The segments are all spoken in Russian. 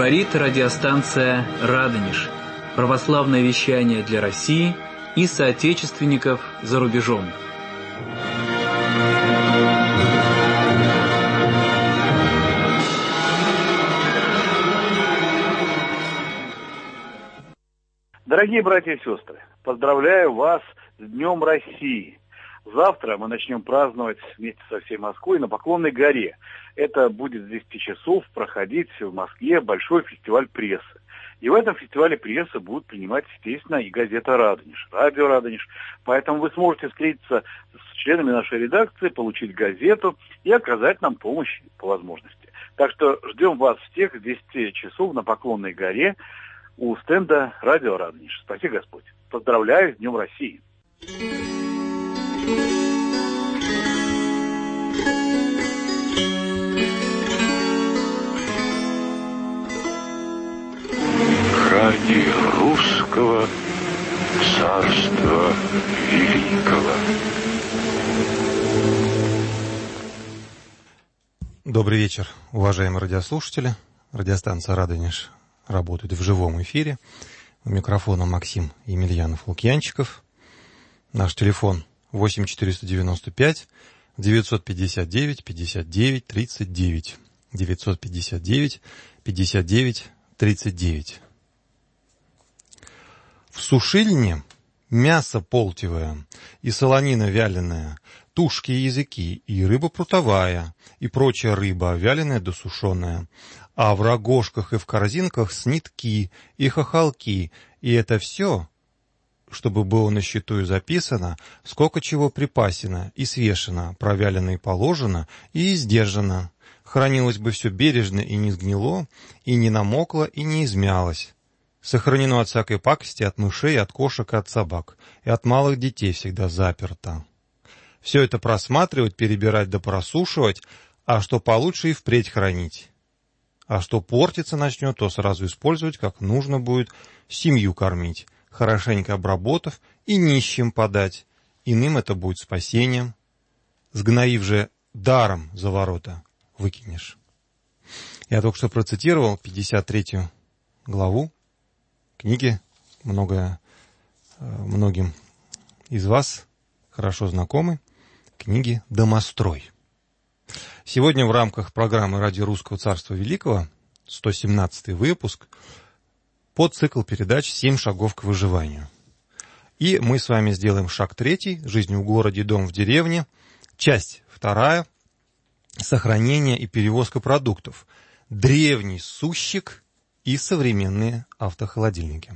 Говорит радиостанция «Радонеж». Православное вещание для России и соотечественников за рубежом. Дорогие братья и сестры, поздравляю вас с Днем России. Завтра мы начнем праздновать вместе со всей Москвой на Поклонной горе. Это будет с 10 часов проходить в Москве большой фестиваль прессы. И в этом фестивале прессы будут принимать, естественно, и газета «Радонеж», радио «Радонеж». Поэтому вы сможете встретиться с членами нашей редакции, получить газету и оказать нам помощь по возможности. Так что ждем вас всех с 10 часов на Поклонной горе у стенда радио «Радонеж». Спаси Господь. Поздравляю с Днем России. Ради русского царства великого. Добрый вечер, уважаемые радиослушатели. Радиостанция «Радонеж» работает в живом эфире. У микрофона Максим Емельянов-Лукьянчиков. Наш телефон 8-495 959 59 39 959 59 39. В сушильне мясо полтевое и солонина вяленая, тушки и языки, и рыба прутовая, и прочая рыба вяленая да сушеная, а в рогожках и в корзинках снитки и хохолки, и это все, чтобы было на счету и записано, сколько чего припасено и свешено, провялено и положено, и издержано. Хранилось бы все бережно и не сгнило, и не намокло, и не измялось. Сохранено от всякой пакости, от мышей, от кошек и от собак, и от малых детей всегда заперто. Все это просматривать, перебирать да просушивать, а что получше и впредь хранить. А что портиться начнет, то сразу использовать, как нужно будет, семью кормить, хорошенько обработав и нищим подать. Иным это будет спасением. Сгноив же даром за ворота выкинешь. Я только что процитировал 53 главу книги, многим из вас хорошо знакомы, книги «Домострой». Сегодня в рамках программы «Радио Русского Царства Великого» 117-й выпуск под цикл передач «7 шагов к выживанию». И мы с вами сделаем шаг 3 «Жизнь в городе, дом в деревне», часть 2 «Сохранение и перевозка продуктов», древний сущик и современные автохолодильники.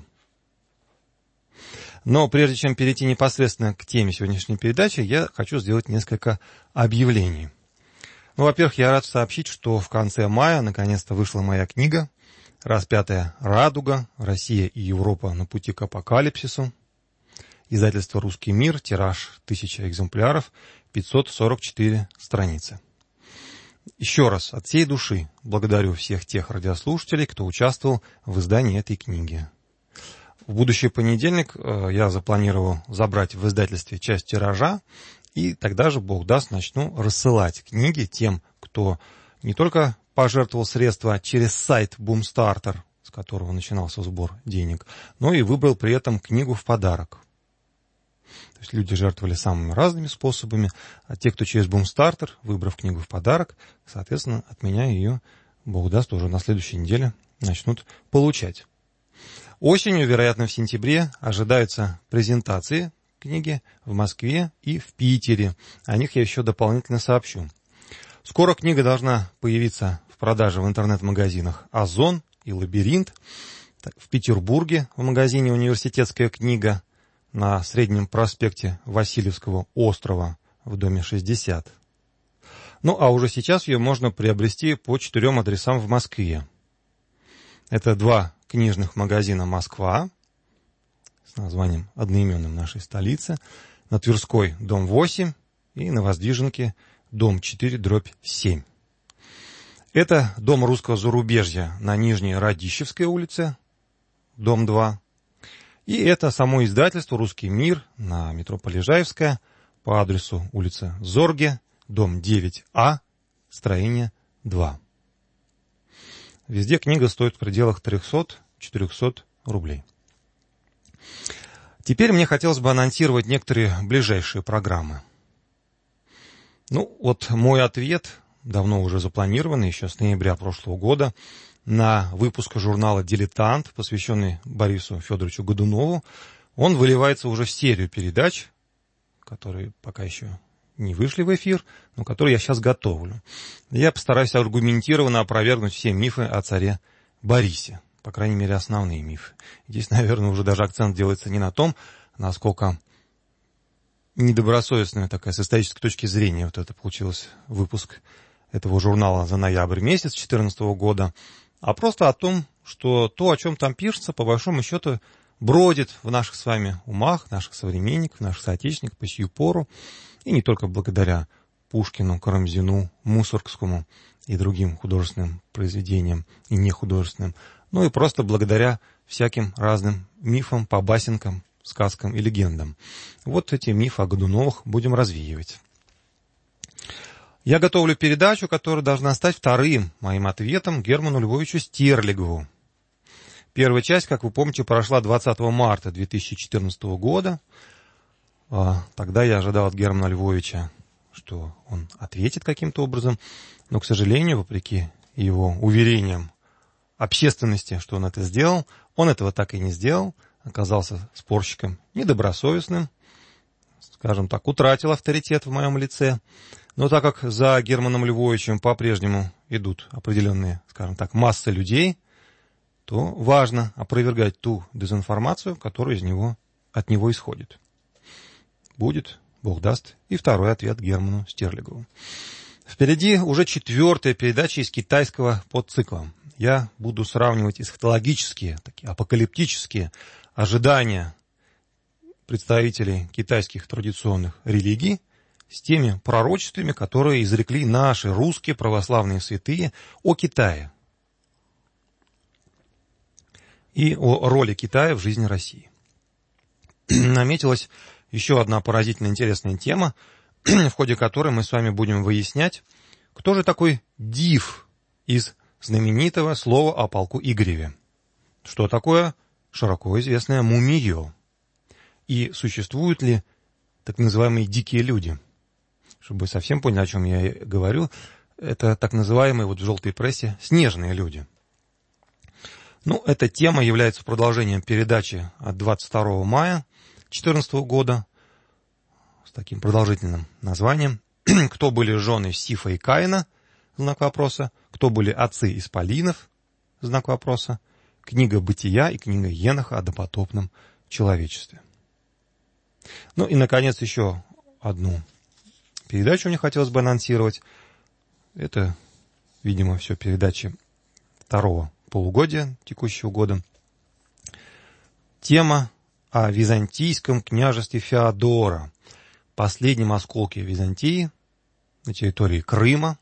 Но прежде чем перейти непосредственно к теме сегодняшней передачи, я хочу сделать несколько объявлений. Во-первых, я рад сообщить, что в конце мая наконец-то вышла моя книга «Распятая радуга. Россия и Европа на пути к апокалипсису». Издательство «Русский мир», тираж 1000 экземпляров, 544 страницы. Еще раз от всей души благодарю всех тех радиослушателей, кто участвовал в издании этой книги. В будущий понедельник я запланировал забрать в издательстве часть тиража, и тогда же, Бог даст, начну рассылать книги тем, кто не только пожертвовал средства через сайт Boomstarter, с которого начинался сбор денег, но и выбрал при этом книгу в подарок. То есть люди жертвовали самыми разными способами, а те, кто через Boomstarter, выбрав книгу в подарок, соответственно, от меня ее, Бог даст, уже на следующей неделе начнут получать. Осенью, вероятно, в сентябре, ожидаются презентации книги в Москве и в Питере. О них я еще дополнительно сообщу. Скоро книга должна появиться в продаже в интернет-магазинах «Озон» и «Лабиринт». В Петербурге в магазине «Университетская книга» на Среднем проспекте Васильевского острова в доме 60. Ну, а уже сейчас ее можно приобрести по 4 адресам в Москве. Это 2 книжных магазина «Москва» с названием одноименным нашей столицы, на Тверской, дом 8, и на Воздвиженке, дом 4/7. Это дом русского зарубежья на Нижней Радищевской улице, дом 2. И это само издательство «Русский мир» на метро Полежаевская по адресу улица Зорге, дом 9А, строение 2. Везде книга стоит в пределах 300-400 рублей. Теперь мне хотелось бы анонсировать некоторые ближайшие программы. Вот мой ответ, давно уже запланированный, еще с ноября прошлого года, на выпуск журнала «Дилетант», посвященный Борису Федоровичу Годунову, он выливается уже в серию передач, которые пока еще не вышли в эфир, но которые я сейчас готовлю. Я постараюсь аргументированно опровергнуть все мифы о царе Борисе, по крайней мере, основные мифы. Здесь, наверное, уже даже акцент делается не на том, насколько недобросовестная такая с исторической точки зрения вот это получилось выпуск этого журнала за ноябрь месяц 2014 года, а просто о том, что то, о чем там пишется, по большому счету, бродит в наших с вами умах, наших современников, наших соотечественников по сию пору, и не только благодаря Пушкину, Карамзину, Мусоргскому и другим художественным произведениям и нехудожественным, но и просто благодаря всяким разным мифам, побасенкам, сказкам и легендам. Вот эти мифы о Годуновых будем развеивать. Я готовлю передачу, которая должна стать вторым моим ответом Герману Львовичу Стерлигову. Первая часть, как вы помните, прошла 20 марта 2014 года. Тогда я ожидал от Германа Львовича, что он ответит каким-то образом, но, к сожалению, вопреки его уверениям общественности, что он это сделал, он этого так и не сделал, оказался спорщиком недобросовестным, скажем так, утратил авторитет в моем лице. Но так как за Германом Львовичем по-прежнему идут определенные, скажем так, массы людей, то важно опровергать ту дезинформацию, которая от него исходит. Будет, Бог даст, и второй ответ Герману Стерлигову. Впереди уже 4-я передача из китайского подцикла. Я буду сравнивать эсхатологические, такие апокалиптические ожидания представителей китайских традиционных религий с теми пророчествами, которые изрекли наши русские православные святые о Китае и о роли Китая в жизни России. Наметилась еще одна поразительно интересная тема, в ходе которой мы с вами будем выяснять, кто же такой Див из знаменитого слова о полку Игореве. Что такое широко известное мумиё? И существуют ли так называемые дикие люди? Чтобы вы совсем поняли, о чем я говорю, это так называемые в желтой прессе снежные люди. Эта тема является продолжением передачи от 22 мая 2014 года с таким продолжительным названием «Кто были жены Сифа и Каина?» знак вопроса. «Кто были отцы исполинов?» знак вопроса. Книга Бытия и книга Еноха о допотопном человечестве. И, наконец, еще одну передачу мне хотелось бы анонсировать. Это, видимо, все передачи второго полугодия текущего года. Тема о византийском княжестве Феодора, последнем осколке Византии на территории Крыма,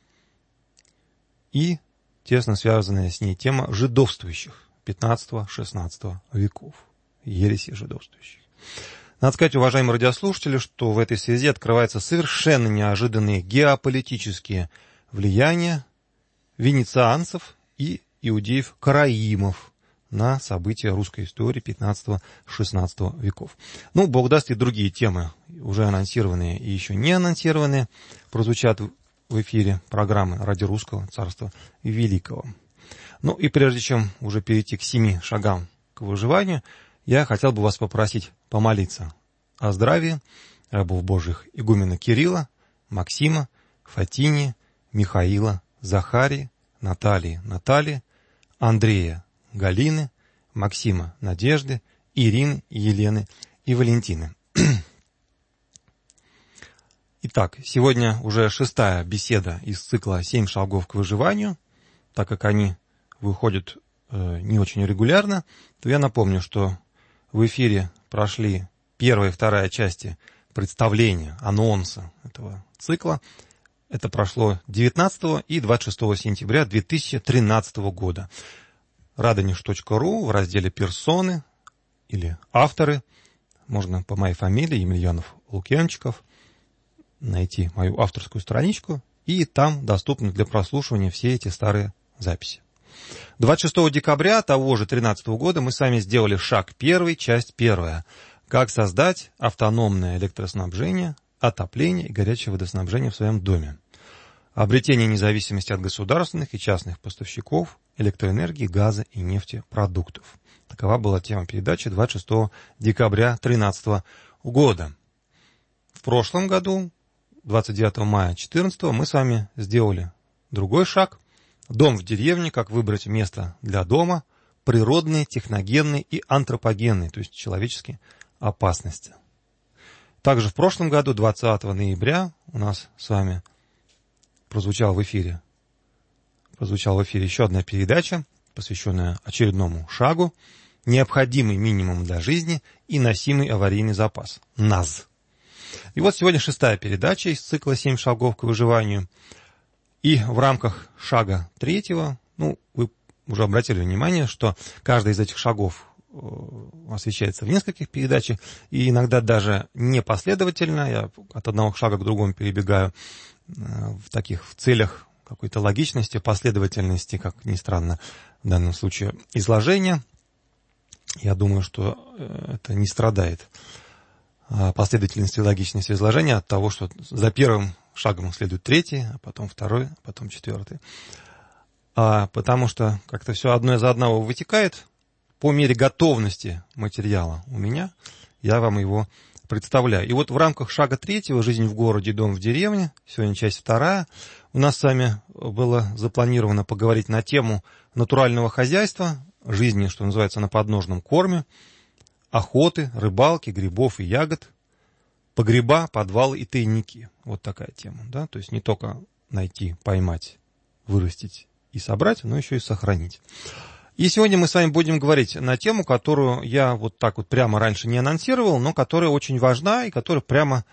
и тесно связанная с ней тема жидовствующих 15-16 веков, ереси жидовствующих. Надо сказать, уважаемые радиослушатели, что в этой связи открываются совершенно неожиданные геополитические влияния венецианцев и иудеев-караимов на события русской истории 15-16 веков. Бог даст, и другие темы, уже анонсированные и еще не анонсированные, прозвучат в эфире программы «Ради русского царства великого». И прежде чем уже перейти к 7 шагам к выживанию, я хотел бы вас попросить помолиться о здравии рабов Божьих игумена Кирилла, Максима, Фатини, Михаила, Захарии, Натальи, Андрея, Галины, Максима, Надежды, Ирины, Елены и Валентины. Итак, сегодня уже 6-я беседа из цикла «7 шагов к выживанию». Так как они выходят не очень регулярно, то я напомню, что в эфире прошли 1-я и 2-я части представления, анонса этого цикла. Это прошло 19 и 26 сентября 2013 года. Радонеж.ру в разделе «Персоны» или «Авторы». Можно по моей фамилии, Емельянов Лукьянчиков, найти мою авторскую страничку, и там доступны для прослушивания все эти старые записи. 26 декабря того же 2013 года мы с вами сделали шаг первый, часть первая. Как создать автономное электроснабжение, отопление и горячее водоснабжение в своем доме. Обретение независимости от государственных и частных поставщиков электроэнергии, газа и нефтепродуктов. Такова была тема передачи 26 декабря 2013 года. В прошлом году, 29 мая 2014, мы с вами сделали другой шаг. Дом в деревне, как выбрать место для дома, природные, техногенные и антропогенные, то есть человеческие опасности. Также в прошлом году, 20 ноября, у нас с вами прозвучала в эфире еще одна передача, посвященная очередному шагу, необходимый минимум для жизни и носимый аварийный запас, НАЗ. И вот сегодня 6-я передача из цикла «7 шагов к выживанию». И в рамках шага 3-го, вы уже обратили внимание, что каждый из этих шагов освещается в нескольких передачах, и иногда даже непоследовательно, я от одного шага к другому перебегаю в целях какой-то логичности, последовательности, как ни странно, в данном случае изложения. Я думаю, что это не страдает последовательности и логичности изложения от того, что за первым шагом следует 3-й, а потом 2-й, а потом 4-й. Потому что как-то все одно из одного вытекает. По мере готовности материала у меня, я вам его представляю. И вот в рамках шага 3-го «Жизнь в городе, дом в деревне», сегодня часть 2, у нас с вами было запланировано поговорить на тему натурального хозяйства, жизни, что называется, на подножном корме, охоты, рыбалки, грибов и ягод, погреба, подвалы и тайники. Вот такая тема, да, то есть не только найти, поймать, вырастить и собрать, но еще и сохранить. И сегодня мы с вами будем говорить на тему, которую я вот так вот прямо раньше не анонсировал, но которая очень важна и которая прямо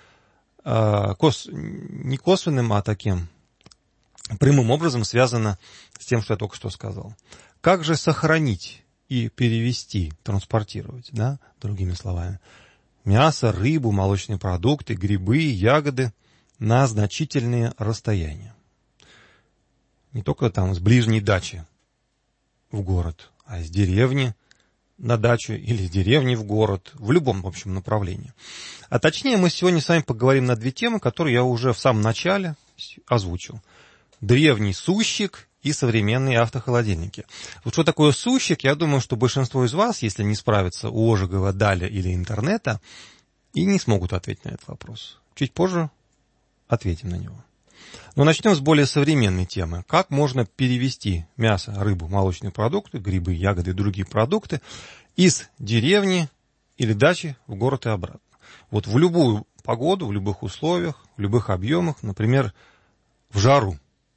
не косвенным, а таким прямым образом связана с тем, что я только что сказал. Как же сохранить и перевести, транспортировать, да, другими словами, мясо, рыбу, молочные продукты, грибы, ягоды на значительные расстояния? Не только там с ближней дачи в город, а из деревни на дачу или из деревни в город, в любом, в общем, направлении. А точнее, мы сегодня с вами поговорим на 2 темы, которые я уже в самом начале озвучил. Древний сущик и современные автохолодильники. Вот что такое сущик, я думаю, что большинство из вас, если не справится у Ожегова, Даля или интернета, и не смогут ответить на этот вопрос. Чуть позже ответим на него. Но начнем с более современной темы. Как можно перевести мясо, рыбу, молочные продукты, грибы, ягоды и другие продукты из деревни или дачи в город и обратно? Вот в любую погоду, в любых условиях, в любых объемах, например, в жару.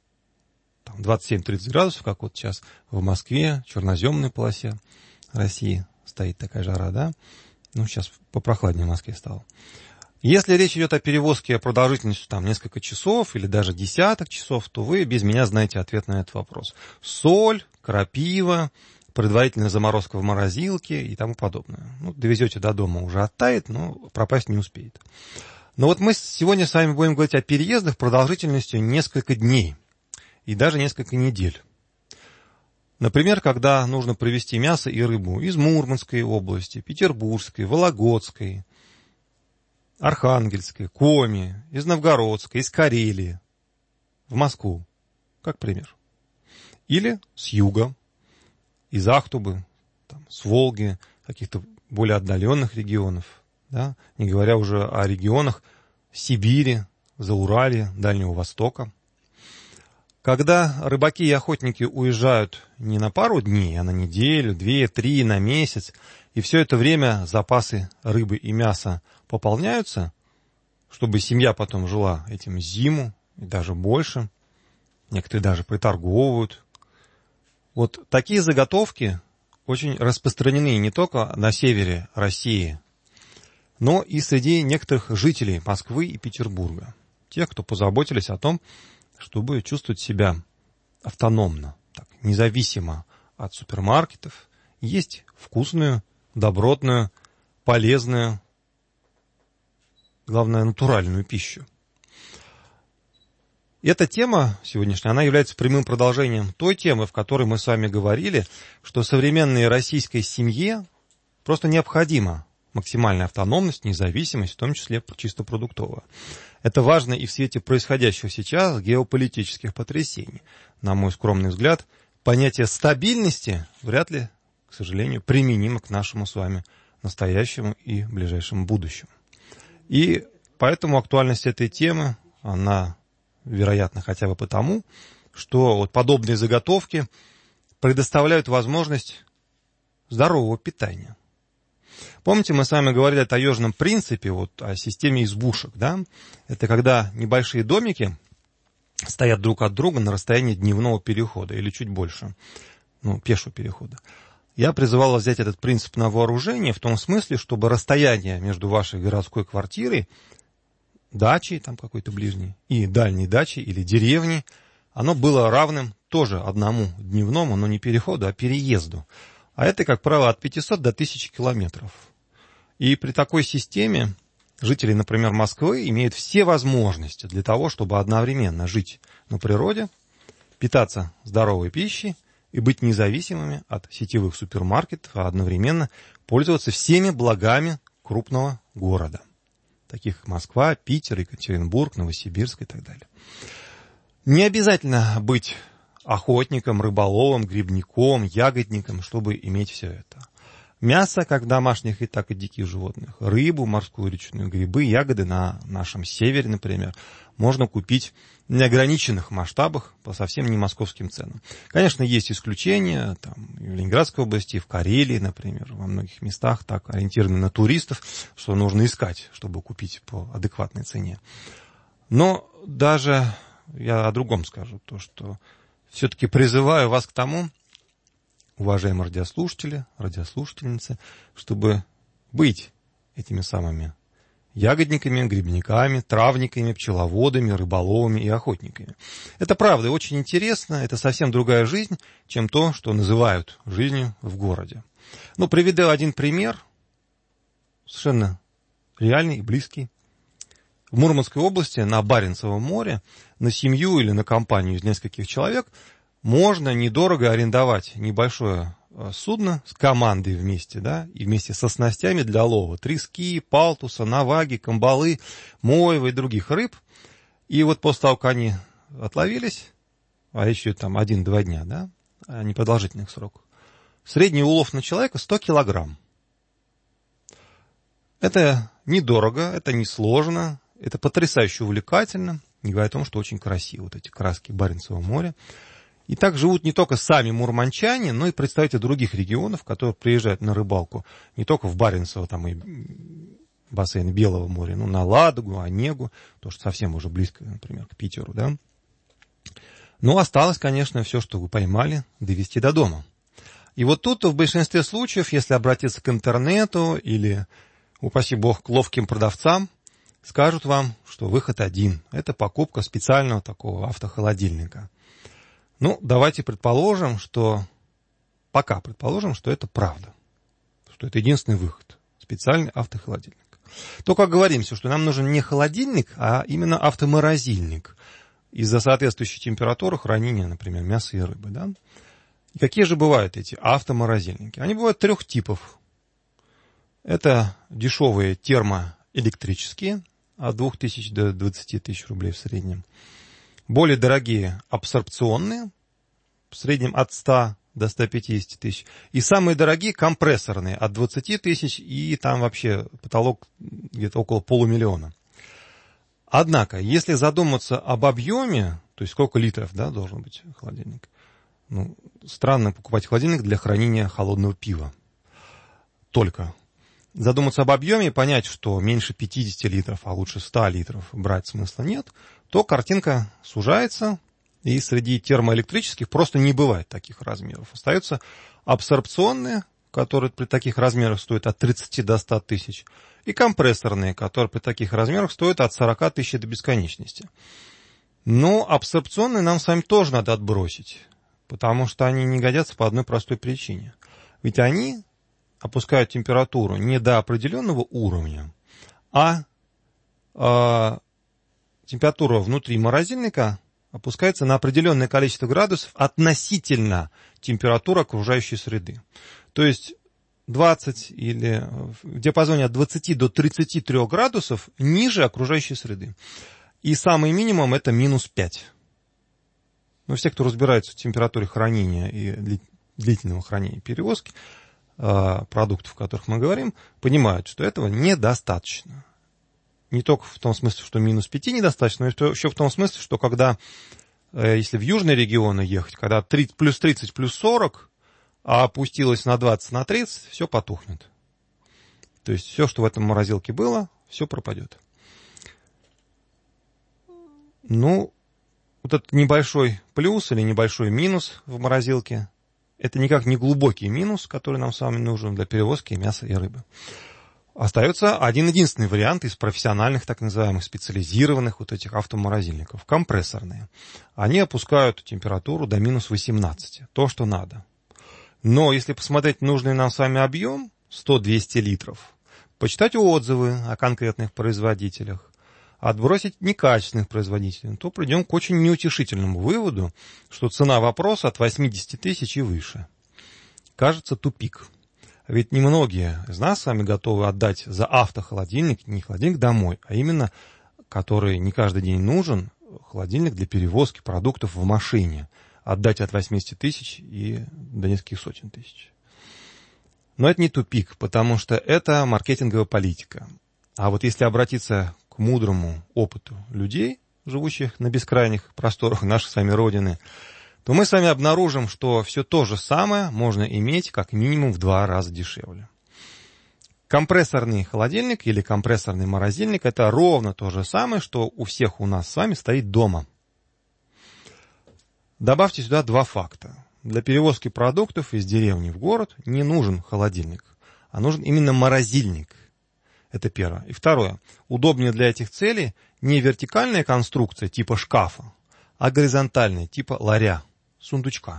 27-30 градусов, как вот сейчас в Москве, черноземной полосе России стоит такая жара, да? Сейчас попрохладнее в Москве стало. Если речь идет о перевозке продолжительностью несколько часов или даже десяток часов, то вы без меня знаете ответ на этот вопрос. Соль, крапива, предварительная заморозка в морозилке и тому подобное. Довезете до дома, уже оттает, но пропасть не успеет. Но вот мы сегодня с вами будем говорить о переездах продолжительностью несколько дней и даже несколько недель. Например, когда нужно привезти мясо и рыбу из Мурманской области, Петербургской, Вологодской, Архангельской, Коми, из Новгородской, из Карелии в Москву, как пример. Или с юга, из Ахтубы, с Волги, каких-то более отдаленных регионов, да, не говоря уже о регионах Сибири, Зауралья, Дальнего Востока. Когда рыбаки и охотники уезжают не на пару дней, а на неделю, 2, 3, на месяц, и все это время запасы рыбы и мяса пополняются, чтобы семья потом жила этим зиму и даже больше, некоторые даже приторговывают. Вот такие заготовки очень распространены не только на севере России, но и среди некоторых жителей Москвы и Петербурга. Тех, кто позаботились о том, чтобы чувствовать себя автономно, независимо от супермаркетов, есть вкусную, добротную, полезную, главное, натуральную пищу. Эта тема сегодняшняя, она является прямым продолжением той темы, в которой мы с вами говорили, что современной российской семье просто необходима максимальная автономность, независимость, в том числе чисто продуктовая. Это важно и в свете происходящих сейчас геополитических потрясений. На мой скромный взгляд, понятие стабильности вряд ли, к сожалению, применимо к нашему с вами настоящему и ближайшему будущему. И поэтому актуальность этой темы, она, вероятно, хотя бы потому, что вот подобные заготовки предоставляют возможность здорового питания. Помните, мы с вами говорили о таежном принципе, вот, о системе избушек, да? Это когда небольшие домики стоят друг от друга на расстоянии дневного перехода или чуть больше, пешего перехода. Я призывал вас взять этот принцип на вооружение в том смысле, чтобы расстояние между вашей городской квартирой, дачей там какой-то ближней, и дальней дачей или деревней, оно было равным тоже одному дневному, но не переходу, а переезду. А это, как правило, от 500 до 1000 километров. И при такой системе жители, например, Москвы имеют все возможности для того, чтобы одновременно жить на природе, питаться здоровой пищей и быть независимыми от сетевых супермаркетов, а одновременно пользоваться всеми благами крупного города, таких как Москва, Питер, Екатеринбург, Новосибирск и так далее. Не обязательно быть охотником, рыболовом, грибником, ягодником, чтобы иметь все это. Мясо, как домашних, и так и диких животных, рыбу, морскую, речную, грибы, ягоды на нашем севере, например, можно купить в неограниченных масштабах по совсем не московским ценам. Конечно, есть исключения, там, в Ленинградской области, в Карелии, например, во многих местах так ориентированы на туристов, что нужно искать, чтобы купить по адекватной цене. Но даже я о другом скажу, то, что все-таки призываю вас к тому, уважаемые радиослушатели, радиослушательницы, чтобы быть этими самыми ягодниками, грибниками, травниками, пчеловодами, рыболовами и охотниками. Это правда очень интересно, это совсем другая жизнь, чем то, что называют жизнью в городе. Приведу один пример, совершенно реальный и близкий. В Мурманской области на Баренцевом море на семью или на компанию из нескольких человек можно недорого арендовать небольшое судно с командой вместе, да, и вместе со снастями для лова. Трески, палтуса, наваги, камбалы, мойвы и других рыб. И вот после того, как они отловились, а речь идет там 1-2 дня, да, о непродолжительных сроках, средний улов на человека 100 килограмм. Это недорого, это несложно, это потрясающе увлекательно, не говоря о том, что очень красиво, вот эти краски Баренцевого моря. И так живут не только сами мурманчане, но и представители других регионов, которые приезжают на рыбалку не только в Баренцево, там и бассейн Белого моря, на Ладогу, Онегу, то, что совсем уже близко, например, к Питеру, да. Но осталось, конечно, все, что вы поймали, довести до дома. И вот тут в большинстве случаев, если обратиться к интернету или, упаси бог, к ловким продавцам, скажут вам, что выход один. Это покупка специального такого автохолодильника. Давайте предположим, что это правда, что это единственный выход, специальный автохолодильник. Только оговоримся, что нам нужен не холодильник, а именно автоморозильник из-за соответствующей температуры хранения, например, мяса и рыбы. Да? И какие же бывают эти автоморозильники? Они бывают 3 типов. Это дешевые термоэлектрические, от 2000 до 20 тысяч рублей в среднем. Более дорогие абсорбционные, в среднем от 100 до 150 тысяч. И самые дорогие компрессорные, от 20 тысяч, и там вообще потолок где-то около 500 000. Однако, если задуматься об объеме, то есть сколько литров, да, должен быть холодильник, странно покупать холодильник для хранения холодного пива. Только задуматься об объеме и понять, что меньше 50 литров, а лучше 100 литров брать смысла нет, то картинка сужается, и среди термоэлектрических просто не бывает таких размеров. Остаются абсорбционные, которые при таких размерах стоят от 30 до 100 тысяч, и компрессорные, которые при таких размерах стоят от 40 тысяч до бесконечности. Но абсорбционные нам с вами тоже надо отбросить, потому что они не годятся по одной простой причине. Ведь они опускают температуру не до определенного уровня, а температура внутри морозильника опускается на определенное количество градусов относительно температуры окружающей среды. То есть 20 или в диапазоне от 20 до 33 градусов ниже окружающей среды. И самый минимум это минус 5. Но все, кто разбирается в температуре хранения и длительного хранения и перевозки продуктов, о которых мы говорим, понимают, что этого недостаточно. Не только в том смысле, что минус 5 недостаточно, но еще в том смысле, что когда, если в южные регионы ехать, когда плюс 30, плюс 40, а опустилось на 20, на 30, все потухнет. То есть все, что в этом морозилке было, все пропадет. Ну, вот этот небольшой плюс или небольшой минус в морозилке, это никак не глубокий минус, который нам с вами нужен для перевозки мяса и рыбы. Остается один-единственный вариант из профессиональных, так называемых, специализированных вот этих автоморозильников, компрессорные. Они опускают температуру до минус 18, то, что надо. Но если посмотреть нужный нам с вами объем, 100-200 литров, почитать отзывы о конкретных производителях, отбросить некачественных производителей, то придем к очень неутешительному выводу, что цена вопроса от 80 тысяч и выше. Кажется, тупик. Ведь немногие из нас с вами готовы отдать за автохолодильник, не холодильник домой, а именно, который не каждый день нужен, холодильник для перевозки продуктов в машине. Отдать от 80 тысяч и до нескольких сотен тысяч. Но это не тупик, потому что это маркетинговая политика. А вот если обратиться к мудрому опыту людей, живущих на бескрайних просторах нашей с вами Родины, то мы с вами обнаружим, что все то же самое можно иметь как минимум в 2 раза дешевле. Компрессорный холодильник или компрессорный морозильник – это ровно то же самое, что у всех у нас с вами стоит дома. Добавьте сюда 2 факта. Для перевозки продуктов из деревни в город не нужен холодильник, а нужен именно морозильник. Это первое. И второе. Удобнее для этих целей не вертикальная конструкция типа шкафа, а горизонтальная типа ларя, сундучка.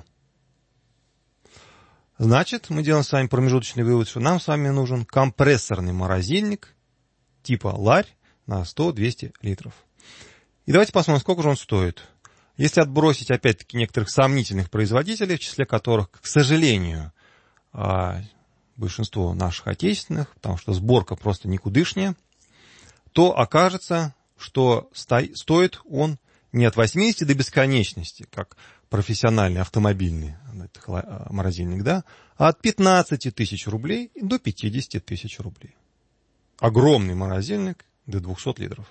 Значит, мы делаем с вами промежуточный вывод, что нам с вами нужен компрессорный морозильник типа ларь на 100-200 литров. И давайте посмотрим, сколько же он стоит. Если отбросить, опять-таки, некоторых сомнительных производителей, в числе которых, к сожалению, большинство наших отечественных, потому что сборка просто никудышняя, то окажется, что стоит он не от 80 до бесконечности, как профессиональный автомобильный морозильник, да, а от 15 тысяч рублей до 50 тысяч рублей. Огромный морозильник до 200 литров.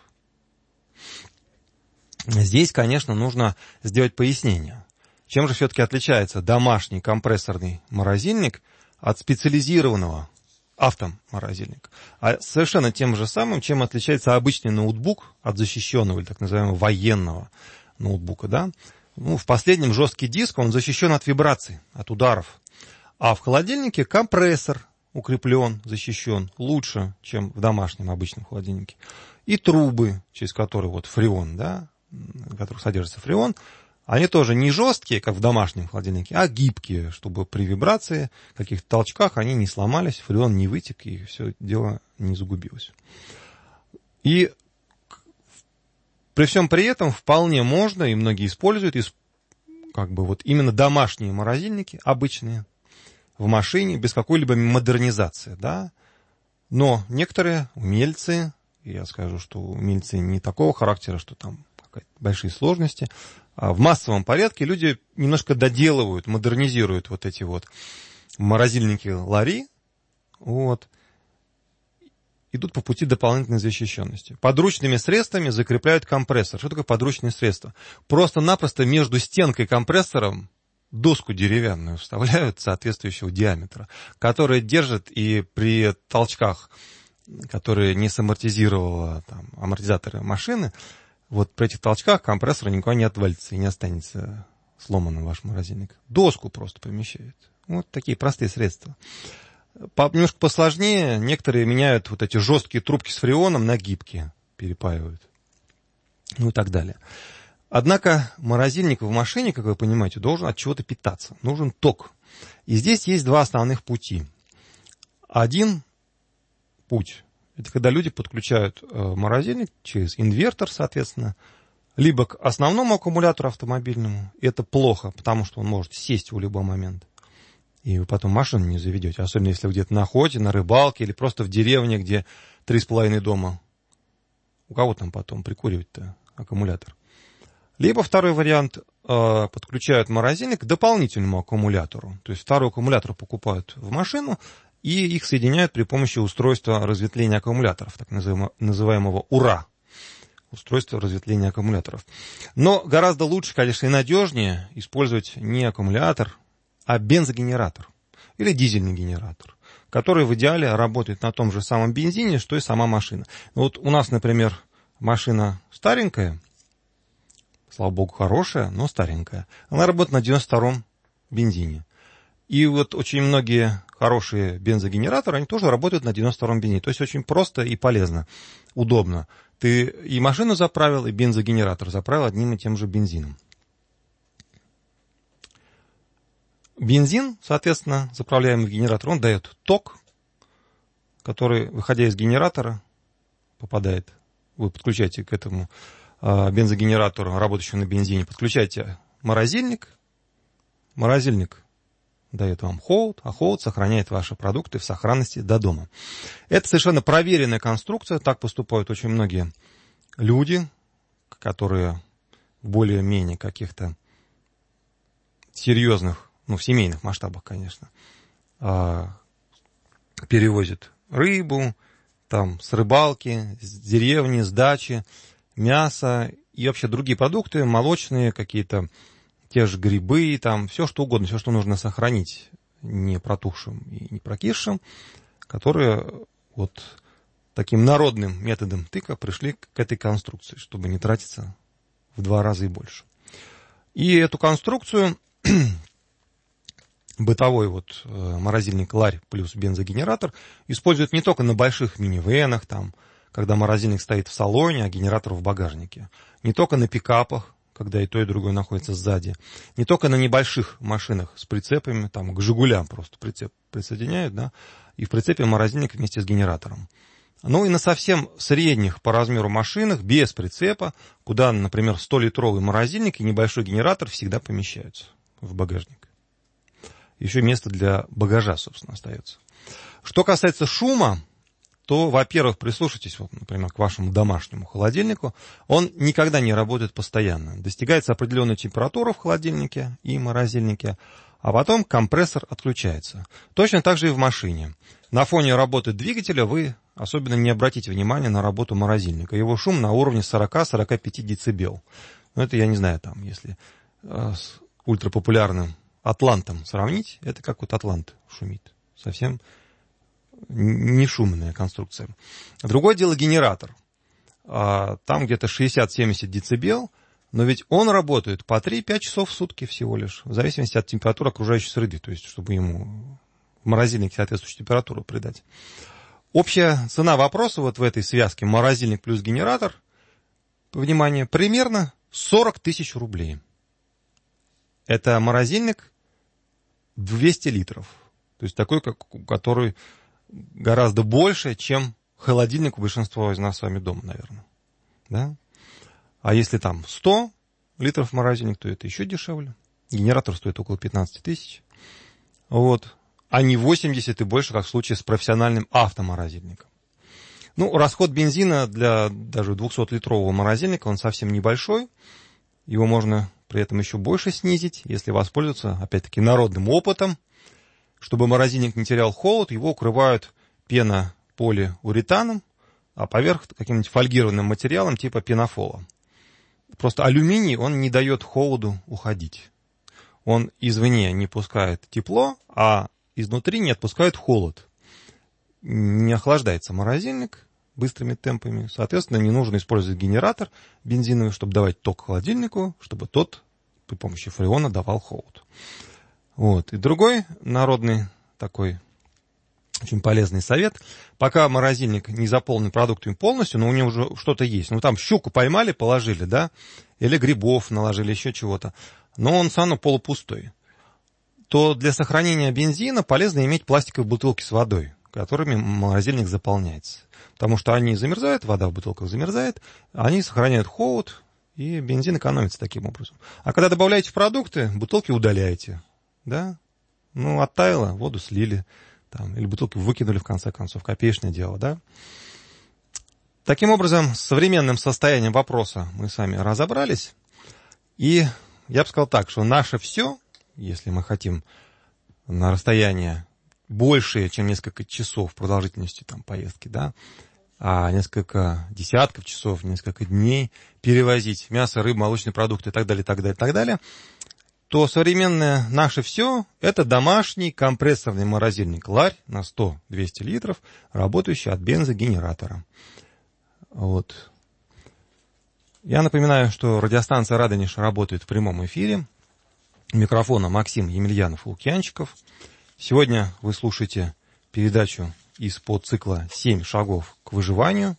Здесь, конечно, нужно сделать пояснение. Чем же все-таки отличается домашний компрессорный морозильник от специализированного автоморозильника? А совершенно тем же самым, чем отличается обычный ноутбук от защищенного или так называемого военного ноутбука, да? Ну, в последнем жесткий диск, он защищен от вибраций, от ударов. А в холодильнике компрессор укреплен, защищен лучше, чем в домашнем обычном холодильнике. И трубы, через которые вот фреон, да, в которых содержится фреон, они тоже не жесткие, как в домашнем холодильнике, а гибкие, чтобы при вибрации, каких-то толчках они не сломались, фреон не вытек, и все дело не загубилось. И при всем при этом вполне можно, и многие используют, как бы вот именно домашние морозильники, обычные, в машине, без какой-либо модернизации, да. Но некоторые умельцы, я скажу, что умельцы не такого характера, что там большие сложности, а в массовом порядке люди немножко доделывают, модернизируют вот эти вот морозильники-лари, вот, идут по пути дополнительной защищенности. Подручными средствами закрепляют компрессор. Что такое подручные средства? Просто-напросто между стенкой и компрессором доску деревянную вставляют соответствующего диаметра, которая держит и при толчках, которые не самортизировала там, амортизаторы машины, вот при этих толчках компрессор никуда не отвалится и не останется сломанным ваш морозильник. Доску просто помещает. Вот такие простые средства. Немножко посложнее, некоторые меняют вот эти жесткие трубки с фреоном на гибкие, перепаивают. Ну и так далее. Однако морозильник в машине, как вы понимаете, должен от чего-то питаться. Нужен ток. И здесь есть 2 основных пути. Один путь — это когда люди подключают морозильник через инвертор, соответственно, либо к основному аккумулятору автомобильному. Это плохо, потому что он может сесть в любой момент. И вы потом машину не заведете, особенно если вы где-то на охоте, на рыбалке или просто в деревне, где 3,5 дома. У кого там потом прикуривать-то аккумулятор? Либо второй вариант, подключают морозильник к дополнительному аккумулятору. То есть второй аккумулятор покупают в машину и их соединяют при помощи устройства разветвления аккумуляторов, так называемого УРА. Устройство разветвления аккумуляторов. Но гораздо лучше, конечно, и надежнее использовать не аккумулятор, а бензогенератор или дизельный генератор, который в идеале работает на том же самом бензине, что и сама машина. Вот у нас, например, машина старенькая, слава богу, хорошая, но старенькая. Она работает на 92-м бензине. И вот очень многие хорошие бензогенераторы, они тоже работают на 92-м бензине. То есть очень просто и полезно, удобно. Ты и машину заправил, и бензогенератор заправил одним и тем же бензином. Бензин, соответственно, заправляемый в генератор, он дает ток, который, выходя из генератора, попадает. Вы подключаете к этому бензогенератору, работающему на бензине, подключаете морозильник. Морозильник дает вам холод, а холод сохраняет ваши продукты в сохранности до дома. Это совершенно проверенная конструкция. Так поступают очень многие люди, которые в более-менее каких-то серьезных, в семейных масштабах, конечно, перевозят рыбу, там, с рыбалки, с деревни, с дачи, мясо и вообще другие продукты, молочные какие-то, те же грибы, там, все что угодно, все, что нужно сохранить не протухшим и не прокисшим, которые вот таким народным методом тыка пришли к этой конструкции, чтобы не тратиться в 2 раза и больше. И эту конструкцию бытовой вот морозильник ларь плюс бензогенератор используют не только на больших минивенах, там, когда морозильник стоит в салоне, а генератор в багажнике, не только на пикапах, когда и то, и другое находится сзади, не только на небольших машинах с прицепами, там, к «Жигулям» просто прицеп присоединяют, да, и в прицепе морозильник вместе с генератором. Ну и на совсем средних по размеру машинах, без прицепа, куда, например, 100-литровый морозильник и небольшой генератор всегда помещаются в багажник. Еще место для багажа, собственно, остается. Что касается шума, то, во-первых, прислушайтесь, вот, например, к вашему домашнему холодильнику. Он никогда не работает постоянно. Достигается определенная температура в холодильнике и морозильнике, а потом компрессор отключается. Точно так же и в машине. На фоне работы двигателя вы особенно не обратите внимания на работу морозильника. Его шум на уровне 40-45 дБ. Но это, я не знаю, там, если с ультрапопулярным Атлантом сравнить, это как вот Атлант шумит. Совсем не шумная конструкция. Другое дело генератор. Там где-то 60-70 дБ, но ведь он работает по 3-5 часов в сутки всего лишь, в зависимости от температуры окружающей среды, то есть чтобы ему в морозильнике соответствующую температуру придать. Общая цена вопроса вот в этой связке морозильник плюс генератор, внимание, примерно 40 тысяч рублей. Это морозильник 200 литров, то есть такой, который гораздо больше, чем холодильник у большинства из нас с вами дома, наверное. Да? А если там 100 литров морозильник, то это еще дешевле. Генератор стоит около 15 тысяч. Вот. А не 80 и больше, как в случае с профессиональным автоморозильником. Ну, расход бензина для даже 200-литрового морозильника, он совсем небольшой. Его можно при этом еще больше снизить, если воспользоваться, опять-таки, народным опытом. Чтобы морозильник не терял холод, его укрывают пенополиуретаном, а поверх каким-нибудь фольгированным материалом типа пенофола. Просто алюминий, он не дает холоду уходить. Он извне не пускает тепло, а изнутри не отпускает холод. Не охлаждается морозильник быстрыми темпами. Соответственно, не нужно использовать генератор бензиновый, чтобы давать ток холодильнику, чтобы тот при помощи фреона давал холод. Вот. И другой народный такой очень полезный совет. Пока морозильник не заполнен продуктами полностью, но у него уже что-то есть. Ну, там щуку поймали, положили, да, или грибов наложили, еще чего-то. Но он все равно полупустой. То для сохранения бензина полезно иметь пластиковые бутылки с водой, которыми морозильник заполняется. Потому что они замерзают, вода в бутылках замерзает, они сохраняют холод, и бензин экономится таким образом. А когда добавляете в продукты, бутылки удаляете, да? Ну, оттаяло, воду слили, там, или бутылки выкинули, в конце концов, копеечное дело, да? Таким образом, с современным состоянием вопроса мы с вами разобрались, и я бы сказал так, что наше все, если мы хотим на расстояние больше, чем несколько часов продолжительности там, поездки, да, а несколько десятков часов, несколько дней перевозить мясо, рыбу, молочные продукты и так далее, так далее, так далее, то современное наше все – это домашний компрессорный морозильник «Ларь» на 100-200 литров, работающий от бензогенератора. Вот. Я напоминаю, что радиостанция «Радонеж» работает в прямом эфире. У микрофона Максим Емельянов-Лукьянчиков. Сегодня вы слушаете передачу из подцикла «7 шагов к выживанию».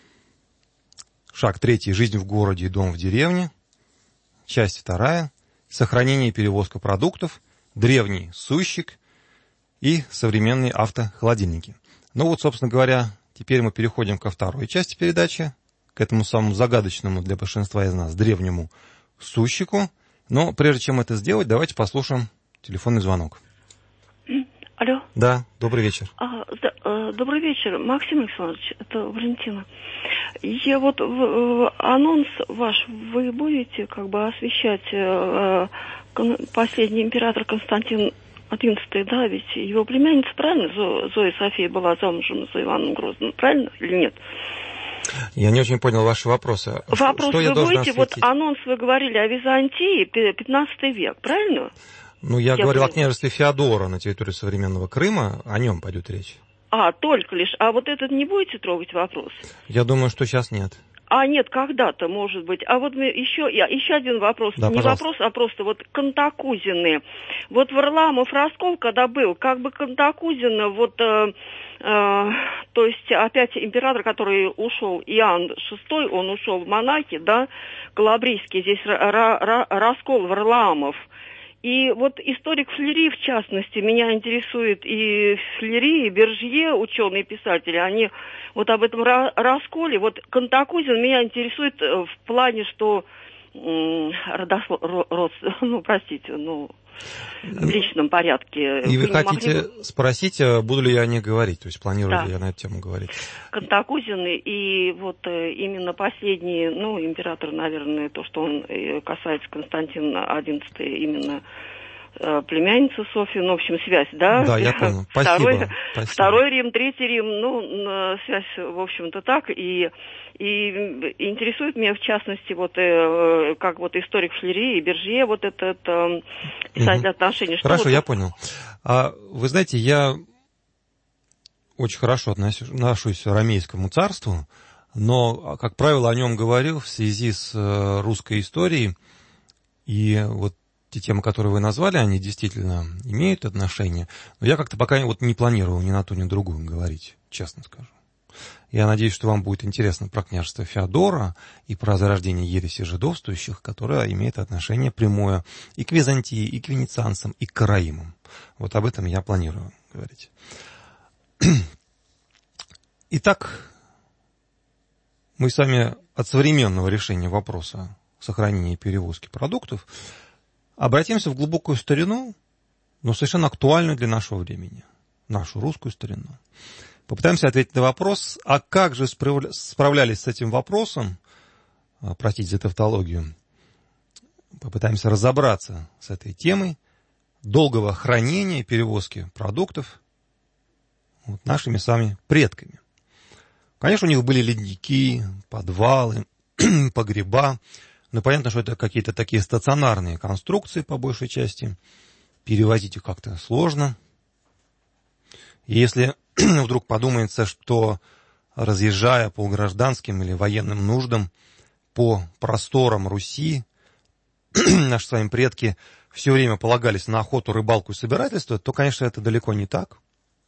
Шаг 3 – «Жизнь в городе и дом в деревне». Часть 2 – «Сохранение и перевозка продуктов», «Древний сущик» и «Современные автохолодильники». Ну вот, собственно говоря, теперь мы переходим ко второй части передачи, к этому самому загадочному для большинства из нас древнему сущику. Но прежде чем это сделать, давайте послушаем телефонный звонок. Алло. Да, добрый вечер. Добрый вечер, Максим Александрович, это Валентина. Я вот анонс ваш, вы будете как бы освещать последний император Константин XI, да, ведь его племянница, правильно, Зоя София была замужем за Иваном Грозным, правильно или нет? Я не очень понял ваши вопросы. Вопрос что вы я должен будете, осветить? вот анонс вы говорили о Византии, 15 век, правильно? Ну, я говорил о княжестве Феодора на территории современного Крыма, о нем пойдет речь. Только лишь. А вот этот не будете трогать вопрос? Я думаю, что сейчас нет. Нет, когда-то, может быть. А вот еще один вопрос. Да, не пожалуйста. вопрос, а просто вот Кантакузины. Вот Варламов Раскол, когда был, как бы Кантакузина, вот, то есть опять император, который ушел, Иоанн VI, он ушел в монахи, да, Калабрийский, здесь Раскол Варламов. И вот историк Флери, в частности, меня интересует и Флери, и Бержье, ученые-писатели, они вот об этом расколе. Вот Кантакузин меня интересует в плане, что в личном порядке. И вы хотите спросить, буду ли я о них говорить, то есть планирую ли я на эту тему говорить? Кантакузин и вот именно последний, император, наверное, то, что он касается Константина XI, именно племянница Софья, в общем, связь, да? Да, я понял. Спасибо. Второй Рим, Третий Рим, связь, в общем-то, так. И интересует меня, в частности, вот как вот историк Флери и Бержье, вот это писательное отношение. Хорошо, я понял. Вы знаете, я очень хорошо отношусь к Ромейскому царству, но, как правило, о нем говорил в связи с русской историей, и вот те темы, которые вы назвали, они действительно имеют отношение, но я как-то пока вот не планировал ни на ту, ни на другую говорить, честно скажу. Я надеюсь, что вам будет интересно про княжество Феодора и про зарождение ереси жидовствующих, которое имеет отношение прямое и к Византии, и к венецианцам, и к караимам. Вот об этом я планирую говорить. Итак, мы с вами от современного решения вопроса сохранения и перевозки продуктов обратимся в глубокую старину, но совершенно актуальную для нашего времени, нашу русскую старину. Попытаемся ответить на вопрос, а как же справлялись с этим вопросом, простите за тавтологию, попытаемся разобраться с этой темой долгого хранения и перевозки продуктов нашими с вами предками. Конечно, у них были ледники, подвалы, погреба, но понятно, что это какие-то такие стационарные конструкции, по большей части. Перевозить их как-то сложно. И если вдруг подумается, что, разъезжая по гражданским или военным нуждам по просторам Руси, наши с вами предки все время полагались на охоту, рыбалку и собирательство, то, конечно, это далеко не так.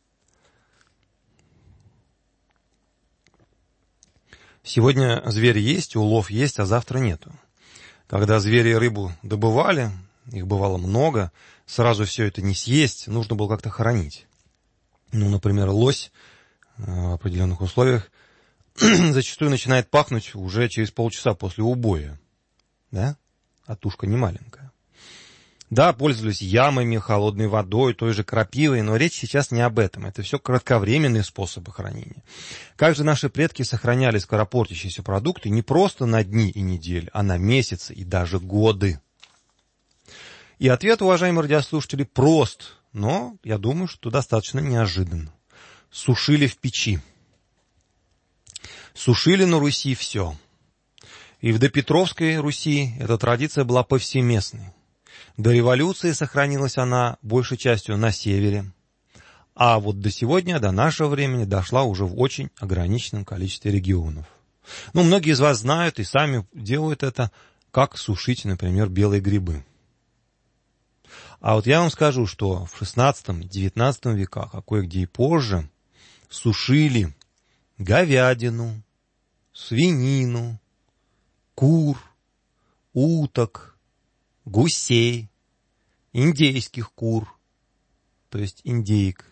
Сегодня зверь есть, улов есть, а завтра нету. Когда звери и рыбу добывали, их бывало много, сразу все это не съесть, нужно было как-то хоронить. Например, лось в определенных условиях зачастую начинает пахнуть уже через полчаса после убоя. да? А тушка не маленькая. Да, пользовались ямами, холодной водой, той же крапивой, но речь сейчас не об этом. Это все кратковременные способы хранения. Как же наши предки сохраняли скоропортящиеся продукты не просто на дни и недели, а на месяцы и даже годы? И ответ, уважаемые радиослушатели, прост, но, я думаю, что достаточно неожиданно. Сушили в печи. Сушили на Руси все. И в допетровской Руси эта традиция была повсеместной. До революции сохранилась она большей частью на севере, а вот до сегодня, до нашего времени, дошла уже в очень ограниченном количестве регионов. Ну, многие из вас знают и сами делают это, как сушить, например, белые грибы. А вот я вам скажу, что в XVI-XIX веках, а кое-где и позже, сушили говядину, свинину, кур, уток, гусей, индейских кур, то есть индейк.